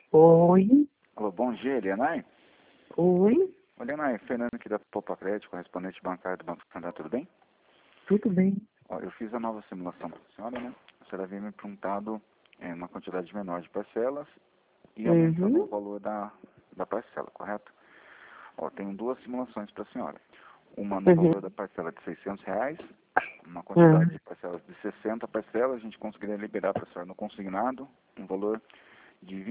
Oi, Alô, bom dia, Elianai. oi, Elianai, Fernando aqui da Popa Crédito, correspondente bancário do Banco Santander, tudo bem? tudo bem? Ó, eu fiz a nova simulação para a senhora, né? A senhora havia me perguntado uma quantidade menor de parcelas e aumentando o Uhum, valor da parcela, correto? Ó, tenho duas simulações para a senhora. Uma no valor da uhum, parcela de R$ 600, uma quantidade uhum. de parcelas de 60 parcelas, a gente conseguiria liberar para a senhora no consignado um valor de